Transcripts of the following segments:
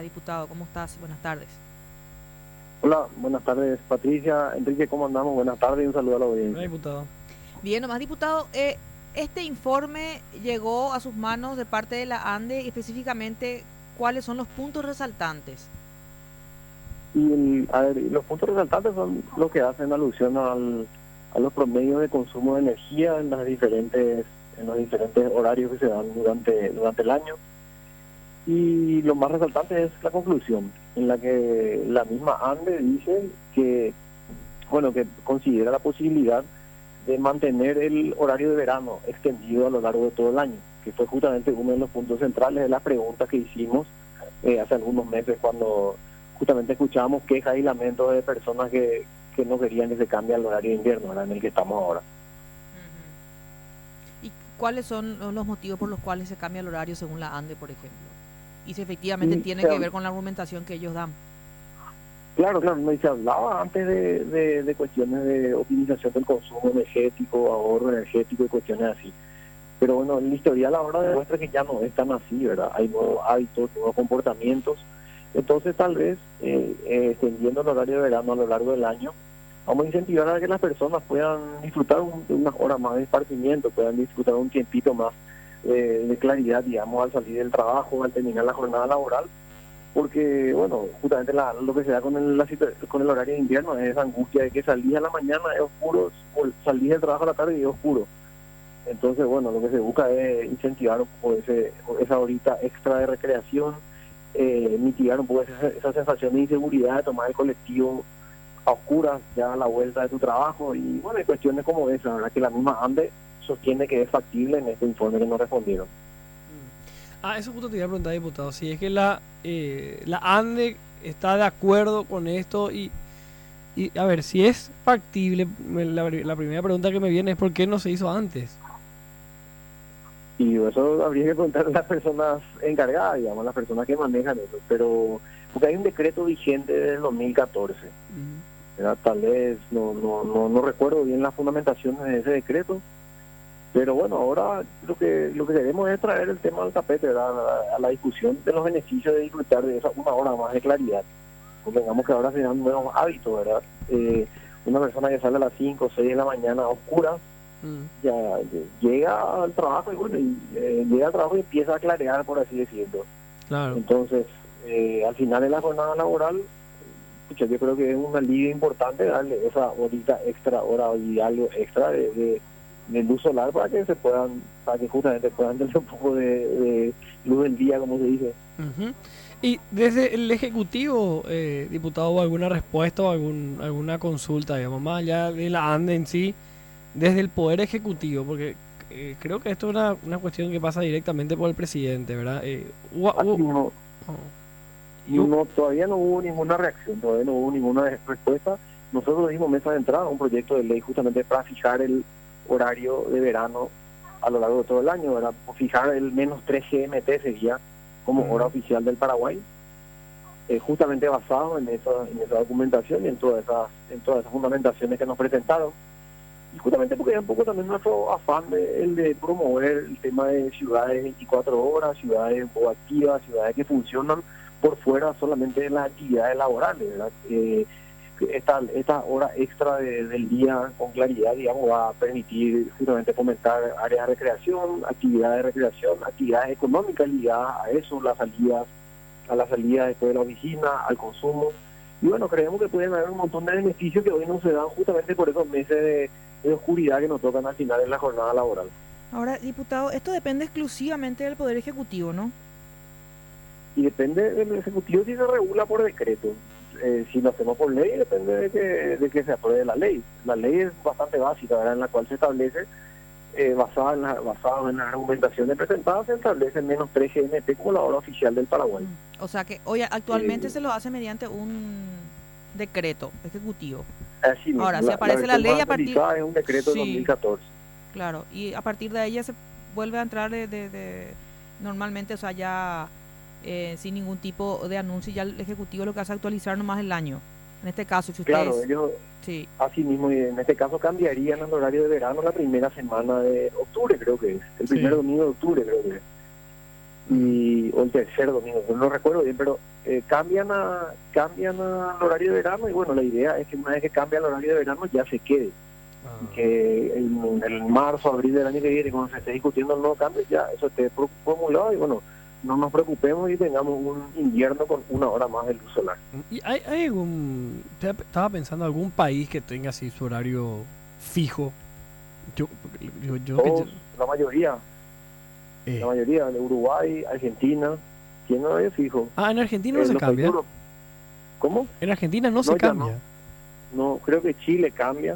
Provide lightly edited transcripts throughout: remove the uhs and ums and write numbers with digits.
Diputado, ¿cómo estás? Buenas tardes. Hola, buenas tardes Patricia, Enrique, ¿cómo andamos? Buenas tardes y un saludo a la Hola, audiencia. diputado. Bien, nomás, diputado, este informe llegó a sus manos de parte de la ANDE y específicamente, ¿cuáles son los puntos resaltantes? Y los puntos resaltantes son los que hacen alusión a los promedios de consumo de energía en los diferentes horarios que se dan durante el año. Y lo más resaltante es la conclusión, en la que la misma ANDE dice que considera la posibilidad de mantener el horario de verano extendido a lo largo de todo el año, que fue justamente uno de los puntos centrales de las preguntas que hicimos hace algunos meses cuando justamente escuchábamos quejas y lamentos de personas que no querían que se cambie el horario de invierno, ¿verdad?, en el que estamos ahora. ¿Y cuáles son los motivos por los cuales se cambia el horario según la ANDE, por ejemplo? Y si efectivamente Y tiene se, que ver con la argumentación que ellos dan. claro, no, y se hablaba antes de cuestiones de optimización del consumo energético, ahorro energético y cuestiones así. Pero bueno, el historial ahora demuestra que ya no es tan así, ¿verdad? Hay nuevos hábitos, nuevos comportamientos. Entonces, tal vez, extendiendo el horario de verano a lo largo del año, vamos a incentivar a que las personas puedan disfrutar de unas horas más de esparcimiento, puedan disfrutar un tiempito más de claridad, digamos, al salir del trabajo, al terminar la jornada laboral. Porque, bueno, justamente lo que se da con el horario de invierno es esa angustia de que salís a la mañana es oscuro, o salís del trabajo a la tarde y es oscuro. Entonces, bueno, lo que se busca es incentivar un poco esa horita extra de recreación, mitigar un poco esa sensación de inseguridad de tomar el colectivo a oscuras ya a la vuelta de tu trabajo. Y bueno, hay cuestiones como esa, ¿verdad?, que la misma ANDE sostiene que es factible en este informe que nos respondieron. Eso justo te iba a preguntar, diputado. Si es que la ANDE está de acuerdo con esto y a ver, si es factible, la primera pregunta que me viene es ¿por qué no se hizo antes? Y eso habría que preguntar a las personas encargadas, digamos, las personas que manejan eso. Pero, porque hay un decreto vigente desde el 2014, ¿verdad? Tal vez no recuerdo bien las fundamentaciones de ese decreto, pero bueno, ahora lo que queremos es traer el tema al tapete, ¿verdad?, a la discusión de los beneficios de disfrutar de esa una hora más de claridad. Convengamos que ahora se dan nuevos hábitos, ¿verdad? Una persona que sale a las 5 o 6 de la mañana a oscuras, ya llega al trabajo y bueno, llega al trabajo y empieza a clarear, por así decirlo. Claro. Entonces, al final de la jornada laboral, pucha, yo creo que es un alivio importante darle esa horita extra, hora y algo extra de luz solar para que justamente puedan tener un poco de luz del día, como se dice. Ujú. Y desde el Ejecutivo, diputado, ¿hubo alguna respuesta o alguna consulta, digamos, más allá de la ANDE en sí, desde el Poder Ejecutivo? Porque creo que esto es una cuestión que pasa directamente por el presidente, ¿verdad? Así mismo, y hu- todavía no hubo ninguna reacción, todavía no hubo ninguna respuesta. Nosotros dimos mesa de entrada a un proyecto de ley justamente para fijar el horario de verano a lo largo de todo el año, ¿verdad? Fijar el -3 GMT sería como hora oficial del Paraguay, justamente basado en esa documentación y en todas esas fundamentaciones que nos presentaron. Y justamente porque es un poco también nuestro afán el de promover el tema de ciudades 24 horas, ciudades un poco activas, ciudades que funcionan por fuera solamente de las actividades laborales, ¿verdad? Esta hora extra del día con claridad, digamos, va a permitir justamente fomentar áreas de recreación, actividades económicas ligadas a eso, a la salida después de la oficina, al consumo. Y bueno, creemos que pueden haber un montón de beneficios que hoy no se dan justamente por esos meses de oscuridad que nos tocan al final en la jornada laboral. Ahora, diputado, esto depende exclusivamente del Poder Ejecutivo, ¿no? Y depende del Ejecutivo si se regula por decreto. Si lo hacemos por ley, depende de que se apruebe la ley. La ley es bastante básica, ¿verdad?, en la cual se establece, basada en las argumentaciones presentadas, se establece -3 GMT como la hora oficial del Paraguay. O sea que hoy actualmente Eh, se lo hace mediante un decreto ejecutivo. Así Ahora, mismo, si la aparece la versión ley más a partir... actualizada es un decreto de Sí, 2014. claro. Y a partir de ella se vuelve a entrar normalmente, o sea, ya sin ningún tipo de anuncio, ya el Ejecutivo lo que hace es actualizar nomás el año. En este caso, si Claro, ustedes... ellos Sí. así mismo, y en este caso cambiarían el horario de verano la primera semana de octubre, creo que es. El primer sí. domingo de octubre, creo que es. o el tercer domingo, no recuerdo bien, pero cambian al horario de verano y bueno, la idea es que una vez que cambia el horario de verano ya se quede. Que en marzo, abril del año que viene, cuando se esté discutiendo el nuevo cambio, ya eso esté formulado y bueno, no nos preocupemos y tengamos un invierno con 1 hora más de luz solar. ¿Y hay estaba pensando algún país que tenga así su horario fijo? La mayoría de Uruguay, Argentina, tienen horario fijo. En Argentina no se cambia. ¿Cómo? En Argentina no se cambia. No, creo que Chile cambia.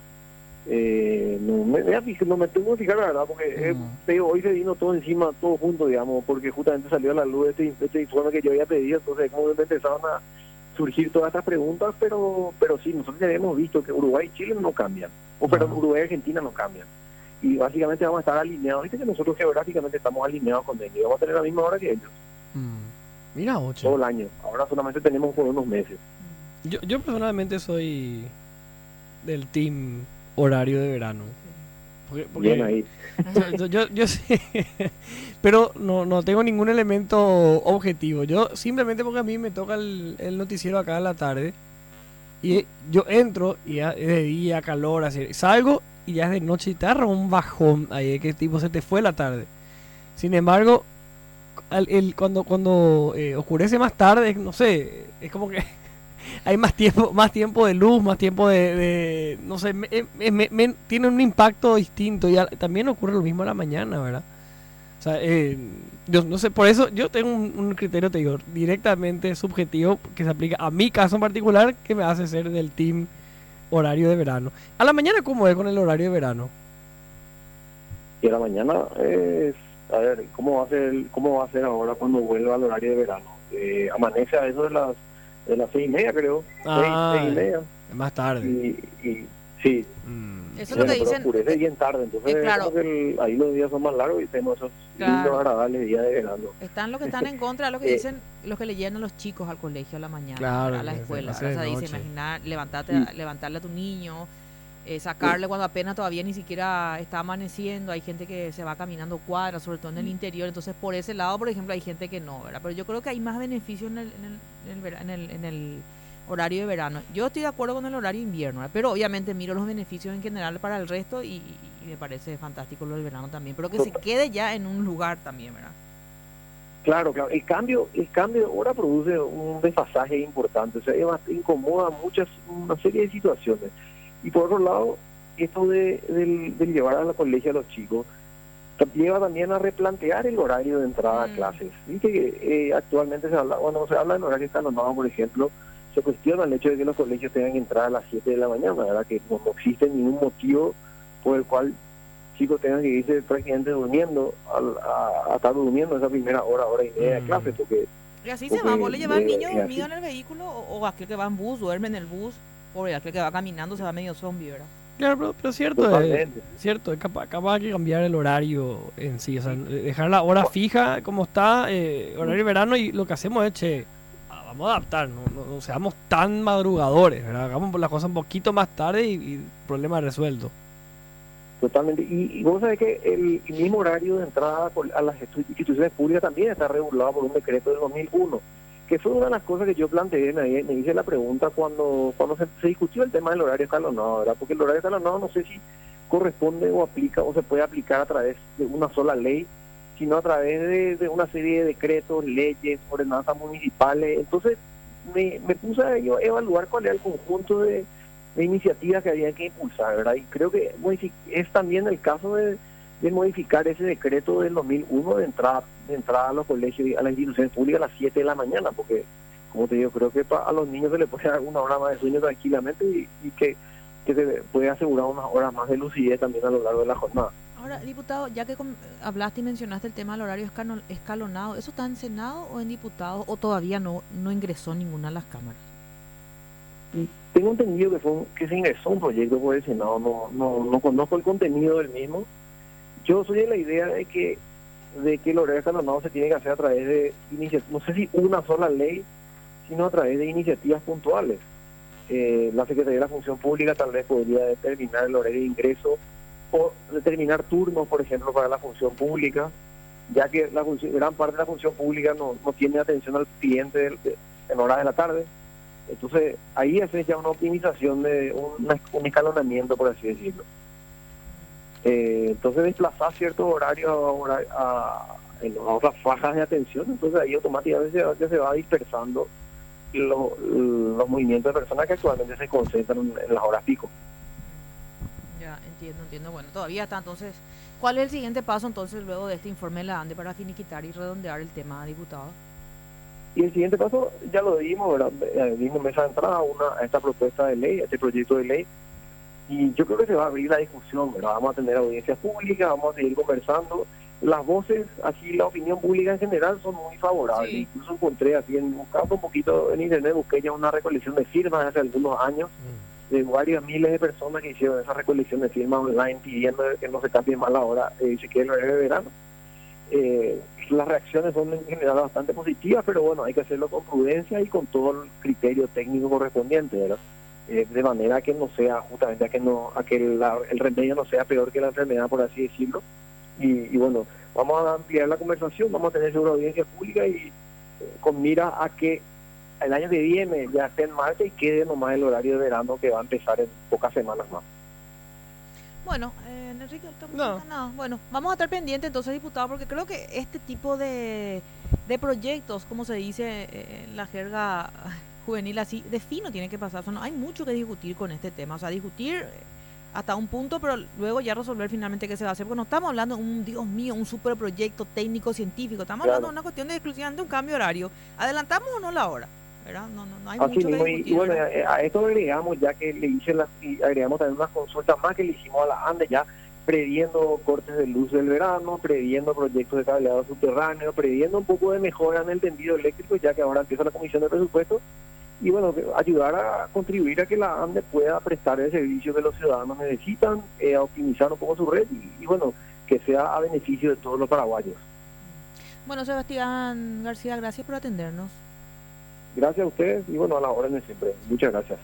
No me tengo que fijar la verdad, porque hoy se vino todo encima, todo junto, digamos, porque justamente salió a la luz este informe que yo había pedido, entonces como empezaron a surgir todas estas preguntas, pero sí, nosotros ya habíamos visto que Uruguay y Chile no cambian, perdón, Uruguay y Argentina no cambian, y básicamente vamos a estar alineados, viste que nosotros geográficamente estamos alineados con ellos, vamos a tener la misma hora que ellos. Mira, 8. Todo el año, ahora solamente tenemos por unos meses. Yo personalmente soy del team horario de verano. Porque Bien ahí. yo sí, pero no tengo ningún elemento objetivo. Yo simplemente porque a mí me toca el noticiero acá en la tarde y yo entro y ya es de día, calor, así, salgo y ya es de noche y te agarra un bajón ahí, que tipo se te fue la tarde. Sin embargo, cuando oscurece más tarde, no sé, es como que hay más tiempo de luz, más tiempo de no sé, tiene un impacto distinto y también ocurre lo mismo a la mañana, ¿verdad? O sea, yo no sé, por eso yo tengo un criterio, te digo, directamente subjetivo que se aplica a mi caso en particular, que me hace ser del team horario de verano. A la mañana, ¿cómo es con el horario de verano? Y a la mañana a ver, ¿cómo va a ser ahora cuando vuelva al horario de verano? Amanece a eso de las 6:30, creo. 6:30. Más tarde. Y sí. Eso es lo que dicen. Oscurece bien tarde, entonces claro. Ahí los días son más largos y tenemos esos lindos, agradables días de verano. Están los que están en contra de lo que dicen los que le llevan a los chicos al colegio a la mañana, claro, a la escuela. O sea, dice, imaginar, levantarle a tu niño, sacarle cuando apenas todavía ni siquiera está amaneciendo. Hay gente que se va caminando cuadras, sobre todo en el interior. Entonces, por ese lado, por ejemplo, hay gente que no, ¿verdad? Pero yo creo que hay más beneficios en el horario de verano. Yo estoy de acuerdo con el horario de invierno, ¿verdad? Pero obviamente miro los beneficios en general para el resto y me parece fantástico lo del verano también. Pero que se quede ya en un lugar también, ¿verdad? Claro. El cambio de hora produce un desfasaje importante. O sea, incomoda una serie de situaciones. Y por otro lado, esto de llevar a la colegio a los chicos lleva también a replantear el horario de entrada a clases. Viste que actualmente cuando se habla del horario escalonado, por ejemplo, se cuestiona el hecho de que los colegios tengan que entrar a las 7 de la mañana, ¿verdad? Que no existe ningún motivo por el cual chicos tengan que irse prácticamente durmiendo a estar durmiendo esa primera hora y media de clase, porque... Y así se va, vos le llevas al niño dormido en el vehículo o aquel que va en bus, duerme en el bus, o aquel que va caminando se va medio zombie, ¿verdad? Claro, pero cierto, es capaz de cambiar el horario en sí, o sea, dejar la hora fija como está, horario de verano, y lo que hacemos es, vamos a adaptar, no seamos tan madrugadores, ¿verdad? Hagamos las cosas un poquito más tarde y problema resuelto. Totalmente, y vos sabés que el mismo horario de entrada a las instituciones públicas también está regulado por un decreto del 2001, que fue una de las cosas que yo planteé, me hice la pregunta cuando se discutió el tema del horario escalonado, ¿verdad? Porque el horario escalonado no sé si corresponde o aplica o se puede aplicar a través de una sola ley, sino a través de una serie de decretos, leyes, ordenanzas municipales. Entonces me puse a evaluar cuál era el conjunto de iniciativas que había que impulsar, ¿verdad? Y creo que es también el caso de modificar ese decreto del 2001 de entrada a los colegios y a las instituciones públicas a las 7 de la mañana, porque, como te digo, creo que a los niños se les puede dar 1 hora más de sueño tranquilamente y que se puede asegurar unas horas más de lucidez también a lo largo de la jornada. Ahora, diputado, ya que hablaste y mencionaste el tema del horario escalonado, ¿eso está en Senado o en diputados o todavía no ingresó ninguna a las cámaras? Tengo entendido que se ingresó un proyecto por el Senado, no conozco el contenido del mismo. Yo soy de la idea de que el horario escalonado se tiene que hacer a través de iniciativas, no sé si una sola ley, sino a través de iniciativas puntuales. La Secretaría de la Función Pública tal vez podría determinar el horario de ingreso o determinar turnos, por ejemplo, para la función pública, ya que gran parte de la función pública no tiene atención al cliente en horas de la tarde. Entonces ahí hace ya una optimización de un escalonamiento, por así decirlo. Entonces desplazar ciertos horarios en otras fajas de atención, entonces ahí automáticamente ya se va dispersando los movimientos de personas que actualmente se concentran en las horas pico. Ya, entiendo. Bueno, todavía está. Entonces, ¿cuál es el siguiente paso entonces luego de este informe de la ANDE para finiquitar y redondear el tema, diputado? Y el siguiente paso ya lo dimos, ¿verdad? Dimos mesa de entrada a esta propuesta de ley, a este proyecto de ley, y yo creo que se va a abrir la discusión, ¿verdad? Vamos a tener audiencias públicas, vamos a seguir conversando. Las voces, así la opinión pública en general son muy favorables. Sí. Incluso encontré así, buscando un poquito en internet, busqué ya una recolección de firmas hace algunos años de varias miles de personas que hicieron esa recolección de firmas online pidiendo que no se cambie más la hora, si quiere el horario de verano. Las reacciones son en general bastante positivas, pero bueno, hay que hacerlo con prudencia y con todo el criterio técnico correspondiente, ¿verdad? De manera que no sea justamente el remedio no sea peor que la enfermedad, por así decirlo. Y bueno, vamos a ampliar la conversación, vamos a tener seguro audiencia pública y con mira a que el año que viene ya esté en marcha y quede nomás el horario de verano que va a empezar en pocas semanas más. Bueno, Enrique, no. Bueno, vamos a estar pendientes entonces, diputado, porque creo que este tipo de proyectos, como se dice en la jerga juvenil, así, de fino tiene que pasar. O sea, no hay mucho que discutir con este tema. O sea, discutir hasta un punto, pero luego ya resolver finalmente qué se va a hacer. Porque no estamos hablando de Dios mío, un superproyecto técnico, científico. Estamos hablando de una cuestión de exclusivamente un cambio horario. ¿Adelantamos o no la hora? ¿Verdad? No hay así mucho mismo, que discutir, y bueno, a esto agregamos ya que agregamos también unas consultas más que le hicimos a la ANDE, ya previendo cortes de luz del verano, previendo proyectos de cableado subterráneo, previendo un poco de mejora en el tendido eléctrico, ya que ahora empieza la comisión de presupuestos, y bueno, ayudar a contribuir a que la ANDE pueda prestar el servicio que los ciudadanos necesitan, a optimizar un poco su red y bueno, que sea a beneficio de todos los paraguayos. Bueno, Sebastián García, gracias por atendernos. Gracias a ustedes y bueno, a la orden de siempre. Muchas gracias.